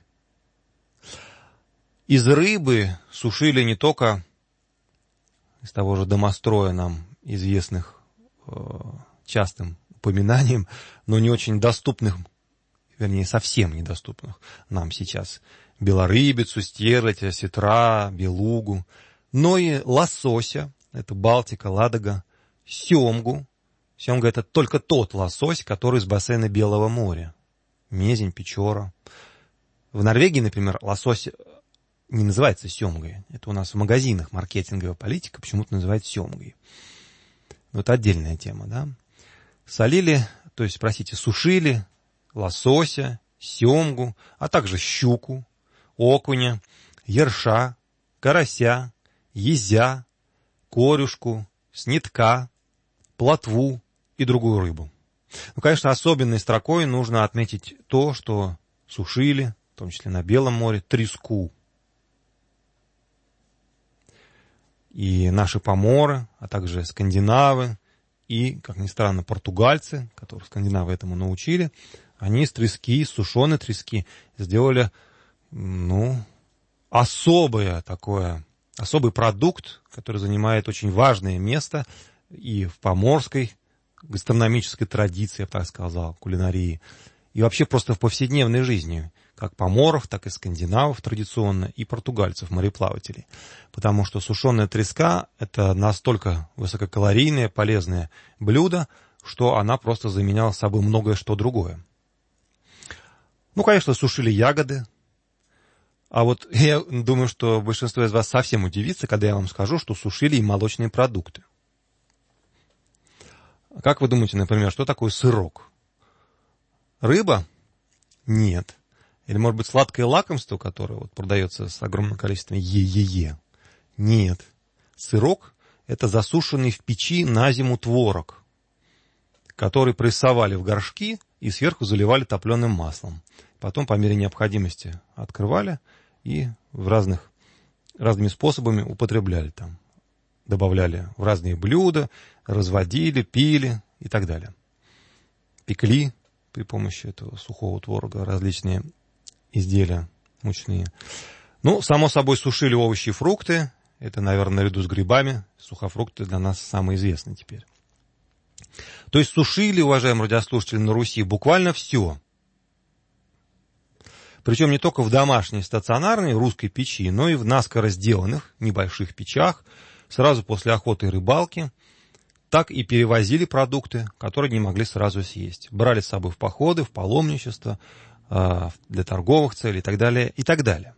Из рыбы сушили не только из того же домостроя нам известных частым упоминанием, но не очень доступных, вернее, совсем недоступных нам сейчас, белорыбицу, стерлядь, осетра, белугу, но и лосося, это Балтика, Ладога, семгу. Семга — это только тот лосось, который из бассейна Белого моря. Мезень, печора. В Норвегии, например, лосось не называется семгой. Это у нас в магазинах маркетинговая политика почему-то называют семгой. Вот отдельная тема, да. Сушили лосося, семгу, а также щуку, окуня, ерша, карася, езя, корюшку, снитка, плотву и другую рыбу. Ну, конечно, особенной строкой нужно отметить то, что сушили, в том числе на Белом море, треску. И наши поморы, а также скандинавы и, как ни странно, португальцы, которых скандинавы этому научили, они из трески, из сушеной трески сделали, особый продукт, который занимает очень важное место и в поморской гастрономической традиции, я бы так сказал, кулинарии, и вообще просто в повседневной жизни, как поморов, так и скандинавов традиционно, и португальцев, мореплавателей. Потому что сушеная треска — это настолько высококалорийное, полезное блюдо, что она просто заменяла собой многое что другое. Ну, конечно, сушили ягоды. А вот я думаю, что большинство из вас совсем удивится, когда я вам скажу, что сушили и молочные продукты. Как вы думаете, например, что такое сырок? Рыба? Нет. Или, может быть, сладкое лакомство, которое продается с огромным количеством е-е-е? Нет. Сырок — это засушенный в печи на зиму творог, который прессовали в горшки и сверху заливали топленым маслом. Потом, по мере необходимости, открывали и разными способами употребляли там. Добавляли в разные блюда, разводили, пили и так далее. Пекли при помощи этого сухого творога различные изделия мучные. Ну, само собой, сушили овощи и фрукты. Это, наверное, наряду с грибами. Сухофрукты для нас самые известные теперь. То есть сушили, уважаемые радиослушатели, на Руси буквально все. Причем не только в домашней стационарной русской печи, но и в наскоро сделанных небольших печах, сразу после охоты и рыбалки, так и перевозили продукты, которые не могли сразу съесть. Брали с собой в походы, в паломничество, для торговых целей и так далее, и так далее.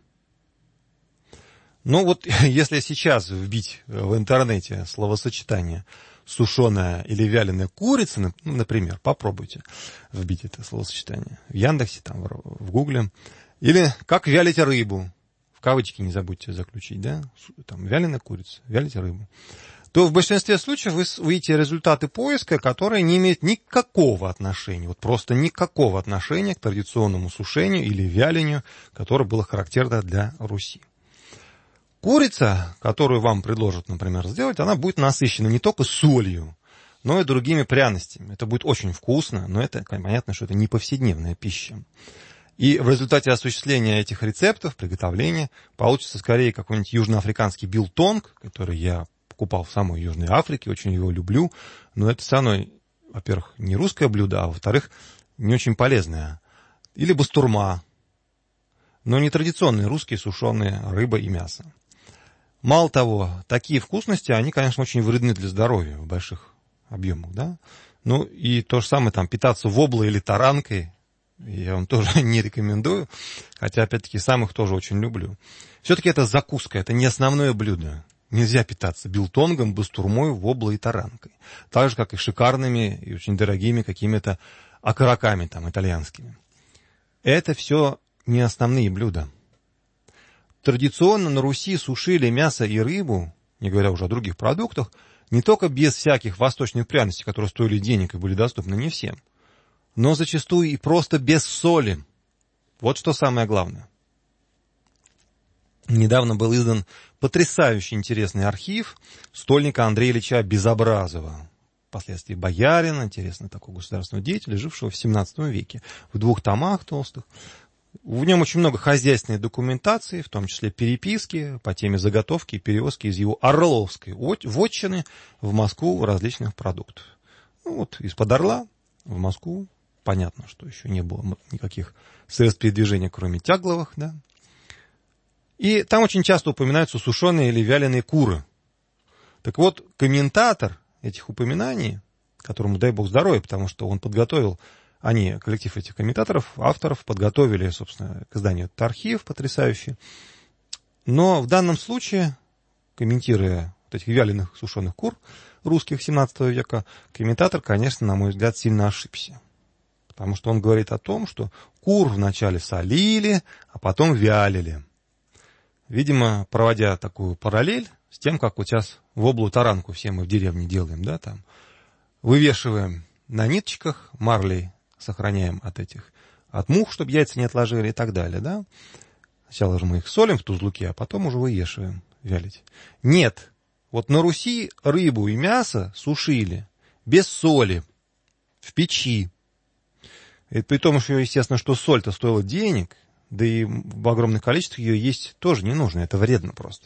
Ну вот, если сейчас вбить в интернете словосочетание «сушеная» или «вяленая курица», например, попробуйте вбить это словосочетание в Яндексе, там, в Гугле, или «как вялить рыбу», в кавычки не забудьте заключить, да, там, «вяленая курица», «вялить рыбу», то в большинстве случаев вы увидите результаты поиска, которые не имеют никакого отношения, вот просто никакого отношения к традиционному сушению или вялению, которое было характерно для Руси. Курица, которую вам предложат, например, сделать, она будет насыщена не только солью, но и другими пряностями. Это будет очень вкусно, но это понятно, что это не повседневная пища. И в результате осуществления этих рецептов, приготовления, получится скорее какой-нибудь южноафриканский бильтонг, который я покупал в самой Южной Африке, очень его люблю, но это все равно, во-первых, не русское блюдо, а во-вторых, не очень полезное. Или бастурма, но не традиционные русские сушеные рыба и мясо. Мало того, такие вкусности, они, конечно, очень вредны для здоровья в больших объемах, да. Ну и то же самое, там, питаться воблой или таранкой, я вам тоже не рекомендую, хотя, опять-таки, сам их тоже очень люблю. Все-таки это закуска, это не основное блюдо. Нельзя питаться билтонгом, бастурмой, воблой и таранкой. Так же, как и шикарными и очень дорогими какими-то окороками там итальянскими. Это все не основные блюда. Традиционно на Руси сушили мясо и рыбу, не говоря уже о других продуктах, не только без всяких восточных пряностей, которые стоили денег и были доступны не всем, но зачастую и просто без соли. Вот что самое главное. Недавно был издан потрясающе интересный архив стольника Андрея Ильича Безобразова, впоследствии боярина, интересно, такого государственного деятеля, жившего в 17 веке, в 2 томах толстых. В нем очень много хозяйственной документации, в том числе переписки по теме заготовки и перевозки из его Орловской вотчины в Москву различных продуктов. Ну вот, из-под Орла в Москву, понятно, что еще не было никаких средств передвижения, кроме тягловых, да. И там очень часто упоминаются сушеные или вяленые куры. Так вот, комментатор этих упоминаний, которому дай бог здоровья, потому что он подготовил, коллектив этих комментаторов, авторов, подготовили, собственно, к изданию этот архив потрясающий. Но в данном случае, комментируя вот этих вяленых сушеных кур русских 17 века, комментатор, конечно, на мой взгляд, сильно ошибся. Потому что он говорит о том, что кур вначале солили, а потом вялили. Видимо, проводя такую параллель с тем, как вот сейчас воблу-таранку все мы в деревне делаем, да, там, вывешиваем на ниточках, марлей сохраняем от мух, чтобы яйца не отложили и так далее, да. Сначала же мы их солим в тузлуке, а потом уже вывешиваем вялить. Нет, вот на Руси рыбу и мясо сушили без соли, в печи. И при том, что, естественно, что соль-то стоила денег, да и в огромных количествах ее есть тоже не нужно, это вредно просто.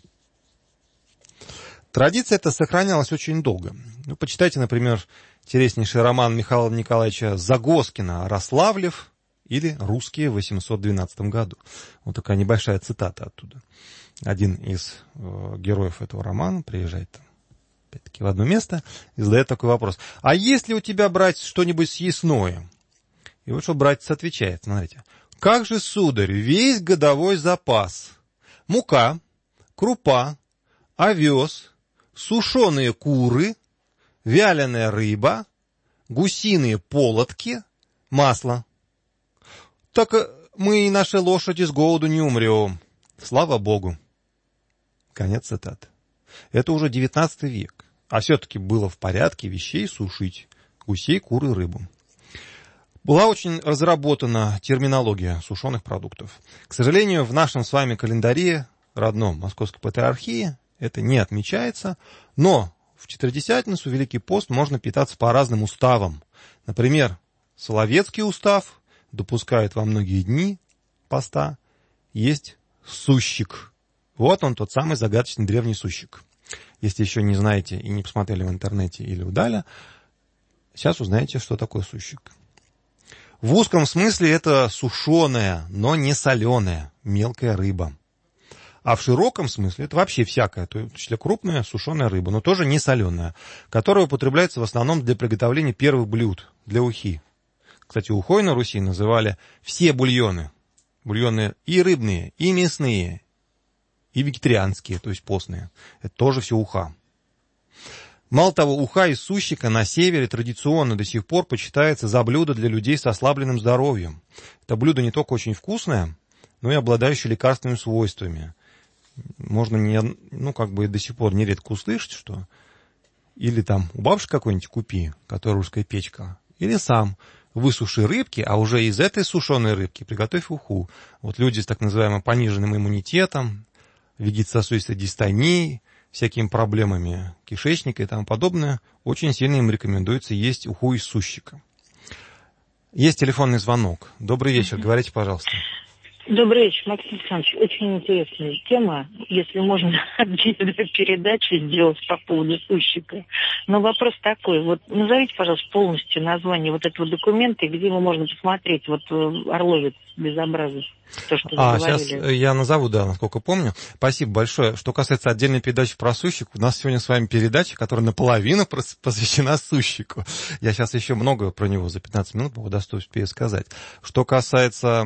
Традиция эта сохранялась очень долго. Ну, почитайте, например, интереснейший роман Михаила Николаевича Загоскина «Рославлев» или «Русские в 812 году». Вот такая небольшая цитата оттуда. Один из героев этого романа приезжает там, опять-таки, в одно место и задает такой вопрос. А есть ли у тебя, братец, что-нибудь съестное? И вот что братец отвечает, смотрите. Как же, сударь, весь годовой запас? Мука, крупа, овес, сушеные куры, вяленая рыба, гусиные полотки, масло. Так мы и наши лошади с голоду не умрем. Слава Богу. Конец цитаты. Это уже 19 век. А все-таки было в порядке вещей сушить гусей, кур и рыбу. Была очень разработана терминология сушеных продуктов. К сожалению, в нашем с вами календаре, родном Московской Патриархии, это не отмечается, но в Четвердесятницу, Великий пост, можно питаться по разным уставам. Например, Соловецкий устав допускает во многие дни поста есть сущик. Вот он, тот самый загадочный древний сущик. Если еще не знаете и не посмотрели в интернете или вдали, сейчас узнаете, что такое сущик. В узком смысле это сушеная, но не соленая, мелкая рыба. А в широком смысле это вообще всякая, то есть крупная сушеная рыба, но тоже не соленая, которая употребляется в основном для приготовления первых блюд, для ухи. Кстати, ухой на Руси называли все бульоны. Бульоны и рыбные, и мясные, и вегетарианские, то есть постные. Это тоже все уха. Мало того, уха из сущика на севере традиционно до сих пор почитается за блюдо для людей с ослабленным здоровьем. Это блюдо не только очень вкусное, но и обладающее лекарственными свойствами. Можно до сих пор нередко услышать, что или там у бабушки какой-нибудь купи, которая русская печка, или сам высуши рыбки, а уже из этой сушеной рыбки приготовь уху. Вот люди с так называемым пониженным иммунитетом, вегетососудистой дистонией, всякими проблемами кишечника и тому подобное, очень сильно им рекомендуется есть уху из сущика. Есть телефонный звонок. Добрый вечер, говорите, пожалуйста. Добрый вечер, Максим Александрович. Очень интересная тема. Если можно, отдельную передачу сделать по поводу сущика. Но вопрос такой. Вот назовите, пожалуйста, полностью название вот этого документа, где его можно посмотреть. Вот Орловец безобразный. То, что сейчас я назову, да, насколько помню. Спасибо большое. Что касается отдельной передачи про сущик, у нас сегодня с вами передача, которая наполовину посвящена сущику. Я сейчас еще много про него за 15 минут могу успею сказать. Что касается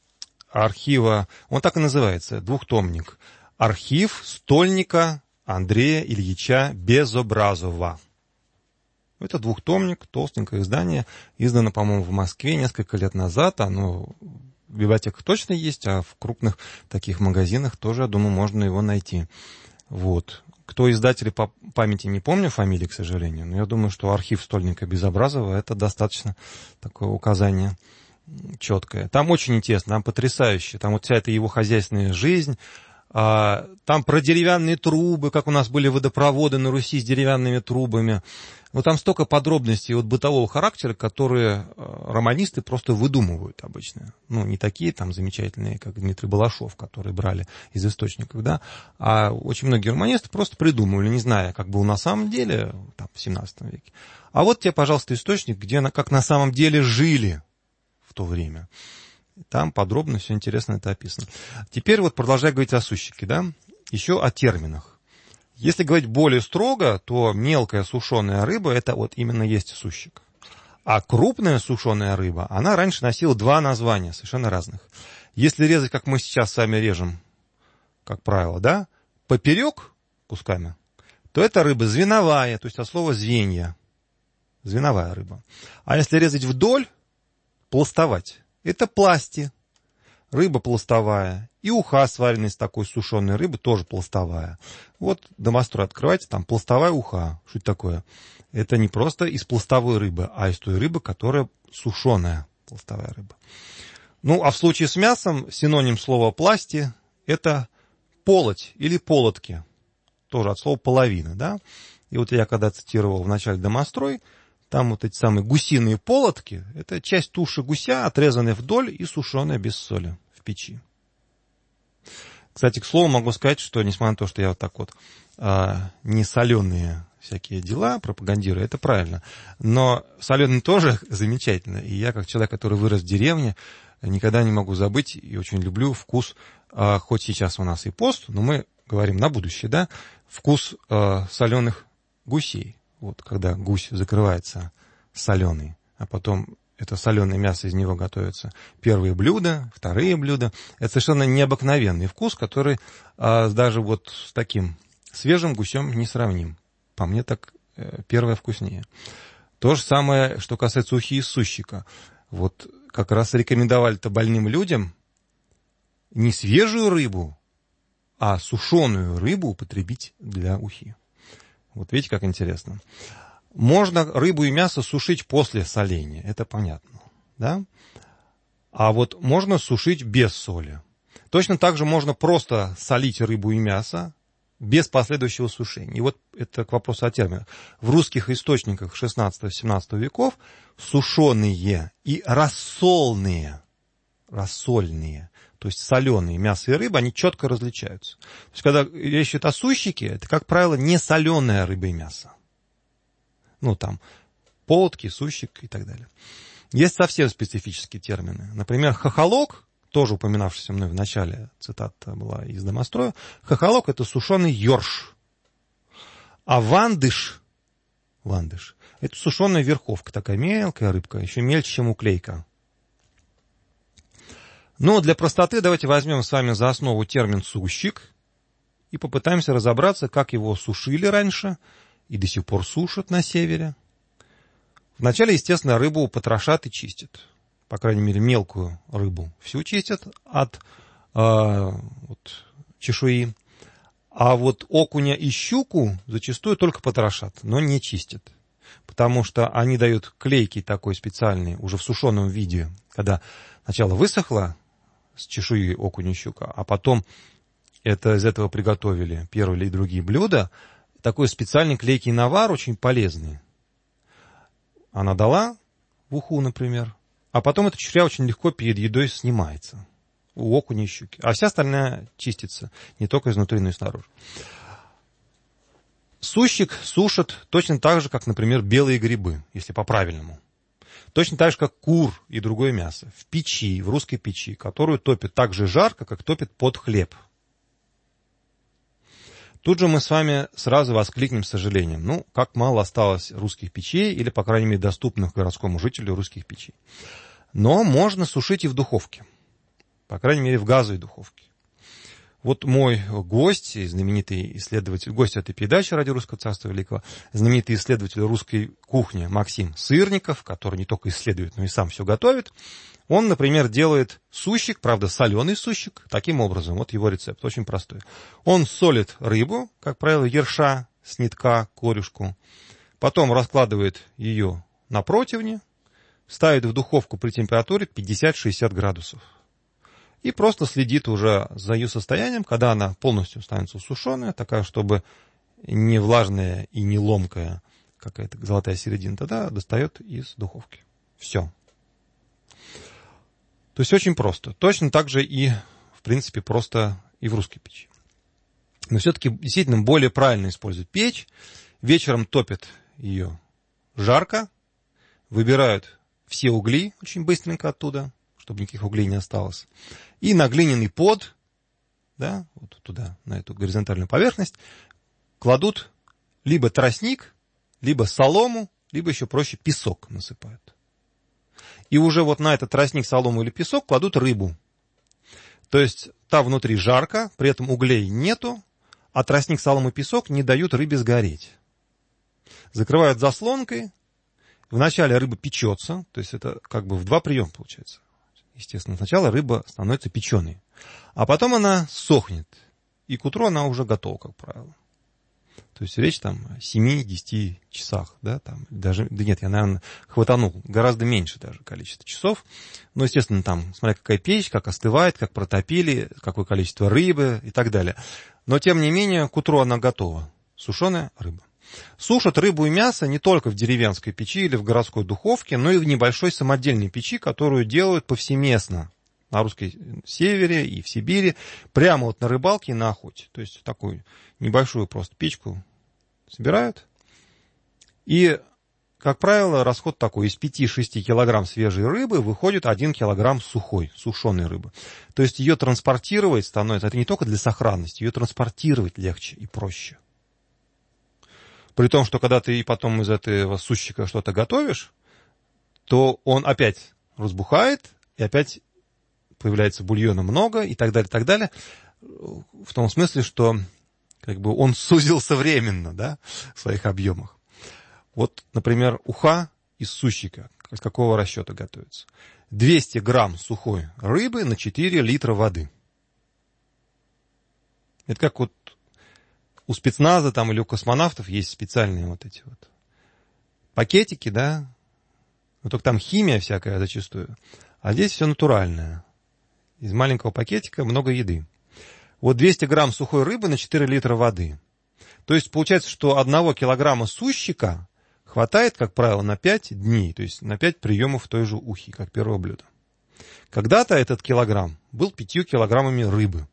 архива, он так и называется, двухтомник. Архив стольника Андрея Ильича Безобразова. Это двухтомник, толстенькое издание, издано, по-моему, в Москве несколько лет назад. Оно в библиотеках точно есть, а в крупных таких магазинах тоже, я думаю, можно его найти. Вот. Кто издатель, по памяти не помню фамилии, к сожалению, но я думаю, что архив стольника Безобразова — это достаточно такое указание четкое. Там очень интересно, там потрясающе. Там вот вся эта его хозяйственная жизнь. Там про деревянные трубы, как у нас были водопроводы на Руси с деревянными трубами. Но там столько подробностей вот бытового характера, которые романисты просто выдумывают обычно. Ну, не такие там замечательные, как Дмитрий Балашов, которые брали из источников, да. А очень многие романисты просто придумывали, не зная, как было на самом деле там, в 17 веке. А вот тебе, пожалуйста, источник, где как на самом деле жили в то время. Там подробно все интересно это описано. Теперь вот продолжая говорить о сущике, да, еще о терминах. Если говорить более строго, то мелкая сушеная рыба — это вот именно есть сущик. А крупная сушеная рыба, она раньше носила два названия, совершенно разных. Если резать, как мы сейчас сами режем, как правило, да, поперек кусками, то это рыба звеновая, то есть от слова звенья. Звеновая рыба. А если резать вдоль, пластовать, это пласти, рыба пластовая. И уха, сваренная из такой сушеной рыбы, тоже пластовая. Вот домострой открывайте, там пластовая уха. Что это такое? Это не просто из пластовой рыбы, а из той рыбы, которая сушеная пластовая рыба. Ну, а в случае с мясом синоним слова пласти — это полоть или полотки. Тоже от слова половина, да? И вот я когда цитировал в начале домострой, там вот эти самые гусиные полотки — это часть туши гуся, отрезанная вдоль и сушеная без соли в печи. Кстати, к слову, могу сказать, что несмотря на то, что я вот так вот не соленые всякие дела пропагандирую, это правильно. Но соленые тоже замечательно. И я, как человек, который вырос в деревне, никогда не могу забыть и очень люблю вкус, хоть сейчас у нас и пост, но мы говорим на будущее, да, вкус соленых гусей. Вот, когда гусь закрывается соленый, а потом это соленое мясо, из него готовятся первые блюда, вторые блюда. Это совершенно необыкновенный вкус, который даже вот с таким свежим гусем не сравним. По мне так первое вкуснее. То же самое, что касается ухи из сущика. Вот как раз рекомендовали-то больным людям не свежую рыбу, а сушеную рыбу употребить для ухи. Вот видите, как интересно. Можно рыбу и мясо сушить после соления, это понятно, да? А вот можно сушить без соли. Точно так же можно просто солить рыбу и мясо без последующего сушения. И вот это к вопросу о терминах. В русских источниках 16-17 веков сушеные и рассольные, то есть соленые мясо и рыба, они четко различаются. То есть, когда речь идет о сущике, это, как правило, не соленая рыба и мясо. Ну, там, полотки, сущик и так далее. Есть совсем специфические термины. Например, хохолок, тоже упоминавшийся мной в начале, цитата была из домостроя. Хохолок — это сушеный ёрш. А вандыш — это сушеная верховка, такая мелкая рыбка, еще мельче, чем уклейка. Но для простоты давайте возьмем с вами за основу термин «сущик» и попытаемся разобраться, как его сушили раньше и до сих пор сушат на севере. Вначале, естественно, рыбу потрошат и чистят. По крайней мере, мелкую рыбу всю чистят от чешуи. А вот окуня и щуку зачастую только потрошат, но не чистят. Потому что они дают клейкий такой специальный, уже в сушеном виде, когда сначала высохло с чешуей окунь и щука, а потом из этого приготовили первые или другие блюда. Такой специальный клейкий навар, очень полезный. Она дала в уху, например, а потом эта чешуя очень легко перед едой снимается. у окуня и щуки. А вся остальная чистится не только изнутри, но и снаружи. Сущик сушат точно так же, как, например, белые грибы, если по-правильному. Точно так же, как кур и другое мясо. В печи, в русской печи, которую топят так же жарко, как топят под хлеб. Тут же мы с вами сразу воскликнем с сожалением. Ну, как мало осталось русских печей, или, по крайней мере, доступных городскому жителю русских печей. Но можно сушить и в духовке. По крайней мере, в газовой духовке. Вот мой гость, знаменитый исследователь, гость этой передачи «Ради Русского Царства Великого», знаменитый исследователь русской кухни Максим Сырников, который не только исследует, но и сам все готовит, он, например, делает сущик, правда, соленый сущик, таким образом. Вот его рецепт, очень простой. Он солит рыбу, как правило, ерша, снитка, корюшку, потом раскладывает ее на противне, ставит в духовку при температуре 50-60 градусов. И просто следит уже за ее состоянием, когда она полностью становится сушеная, такая, чтобы не влажная и не ломкая какая-то золотая середина, тогда достает из духовки. Все. То есть очень просто. Точно так же и, в принципе, просто и в русской печи. Но все-таки действительно более правильно используют печь. Вечером топят ее жарко, выбирают все угли очень быстренько оттуда, чтобы никаких углей не осталось. И на глиняный под, да, вот туда, на эту горизонтальную поверхность, кладут либо тростник, либо солому, либо еще проще песок насыпают. И уже вот на этот тростник, солому или песок кладут рыбу. То есть там внутри жарко, при этом углей нету, а тростник, солому и песок не дают рыбе сгореть. Закрывают заслонкой. Вначале рыба печется, то есть это как бы в два приема получается. Естественно, сначала рыба становится печеной, а потом она сохнет, и к утру она уже готова, как правило. То есть речь там о 7-10 часах, да, там даже, да нет, я, наверное, хватанул гораздо меньше даже количество часов. Но, естественно, там, смотря какая печь, как остывает, как протопили, какое количество рыбы и так далее. Но, тем не менее, к утру она готова, сушеная рыба. Сушат рыбу и мясо не только в деревенской печи или в городской духовке, но и в небольшой самодельной печи, которую делают повсеместно на русской севере и в Сибири, прямо вот на рыбалке и на охоте. То есть такую небольшую просто печку собирают. И, как правило, расход такой. Из 5-6 килограмм свежей рыбы выходит 1 килограмм сухой, сушеной рыбы. То есть ее транспортировать становится, это не только для сохранности, ее транспортировать легче и проще. При том, что когда ты потом из этого сущика что-то готовишь, то он опять разбухает, и опять появляется бульона много, и так далее, так далее. В том смысле, что как бы он сузился временно, да, в своих объемах. Вот, например, уха из сущика, из какого расчета готовится? 200 грамм сухой рыбы на 4 литра воды. Это как вот у спецназа там или у космонавтов есть специальные вот эти вот пакетики, да, но только там химия всякая зачастую, а здесь все натуральное. Из маленького пакетика много еды. Вот 200 грамм сухой рыбы на 4 литра воды. То есть получается, что 1 килограмма сущика хватает, как правило, на 5 дней, то есть на 5 приемов той же ухи, как первого блюда. Когда-то этот килограмм был 5 килограммами рыбы.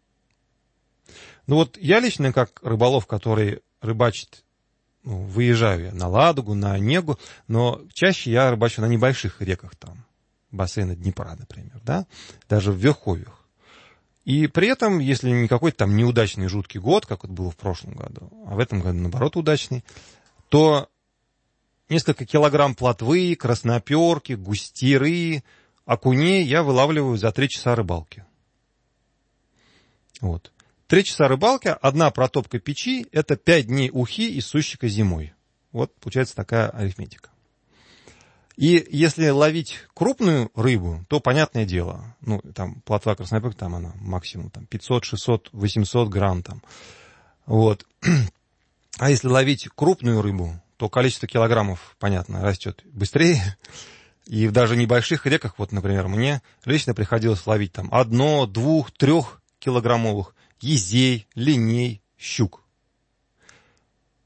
Ну вот я лично, как рыболов, который рыбачит, выезжаю я на Ладогу, на Онегу, но чаще я рыбачу на небольших реках там, бассейна Днепра, например, да, даже в верховьях. И при этом, если не какой-то там неудачный жуткий год, как вот было в прошлом году, а в этом году, наоборот, удачный, то несколько килограмм плотвы, красноперки, густиры, окуней я вылавливаю за 3 часа рыбалки. Вот. 3 часа рыбалки, 1 протопка печи – это 5 дней ухи и сущика зимой. Вот получается такая арифметика. И если ловить крупную рыбу, то понятное дело, ну, там плотва красноперка, там она максимум там, 500, 600, 800 грамм. Там. Вот. А если ловить крупную рыбу, то количество килограммов, понятно, растет быстрее. И в даже небольших реках, вот, например, мне лично приходилось ловить там 1, 2, 3 килограммовых езей, линей, щук.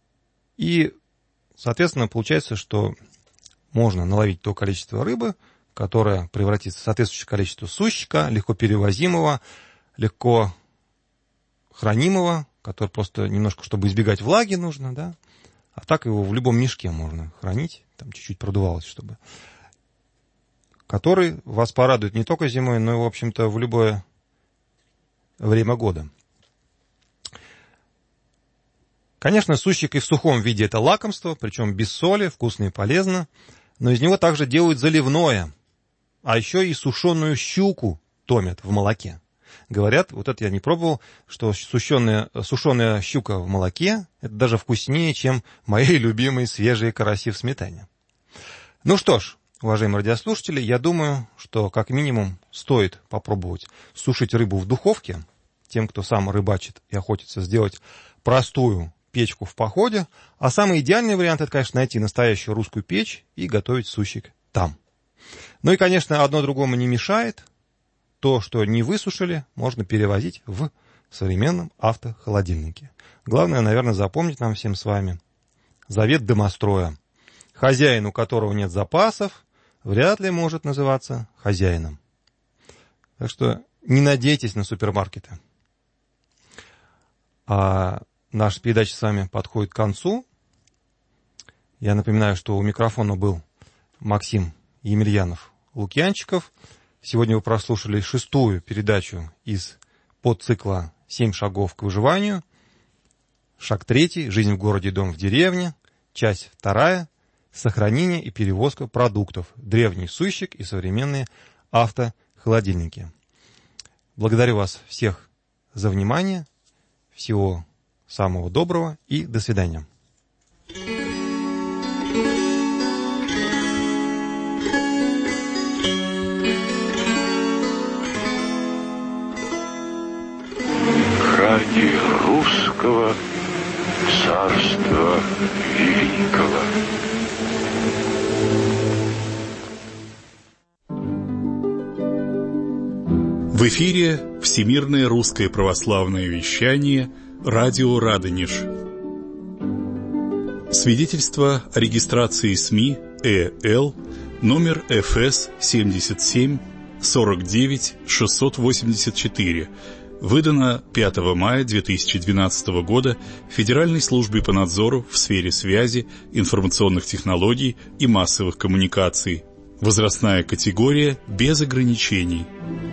И, соответственно, получается, что можно наловить то количество рыбы, которое превратится в соответствующее количество сущика, легко перевозимого, легко хранимого, который просто немножко, чтобы избегать влаги, нужно, да. А так его в любом мешке можно хранить, там чуть-чуть продувалось, чтобы... Который вас порадует не только зимой, но и, в общем-то, в любое время года. Конечно, сущик и в сухом виде это лакомство, причем без соли, вкусно и полезно, но из него также делают заливное, а еще и сушеную щуку томят в молоке. Говорят, вот это я не пробовал, что сушеная щука в молоке – это даже вкуснее, чем мои любимые свежие караси в сметане. Ну что ж, уважаемые радиослушатели, я думаю, что как минимум стоит попробовать сушить рыбу в духовке. Тем, кто сам рыбачит и охотится, сделать простую печку в походе. А самый идеальный вариант – это, конечно, найти настоящую русскую печь и готовить сущик там. Ну и, конечно, одно другому не мешает. То, что не высушили, можно перевозить в современном автохолодильнике. Главное, наверное, запомнить нам всем с вами завет домостроя. Хозяин, у которого нет запасов, вряд ли может называться хозяином. Так что не надейтесь на супермаркеты. А наша передача с вами подходит к концу. Я напоминаю, что у микрофона был Максим Емельянов-Лукьянчиков. Сегодня вы прослушали 6-ю передачу из подцикла «7 шагов к выживанию». Шаг 3 «Жизнь в городе, дом в деревне». Часть 2 «Сохранение и перевозка продуктов. Древний сущик и современные автохолодильники». Благодарю вас всех за внимание. Всего самого доброго и до свидания. Ради русского царства великого. В эфире Всемирное русское православное вещание «Радио Радонеж». Свидетельство о регистрации СМИ ЭЛ номер ФС 77 49 684, выдано 5 мая 2012 года Федеральной службе по надзору в сфере связи, информационных технологий и массовых коммуникаций. Возрастная категория без ограничений.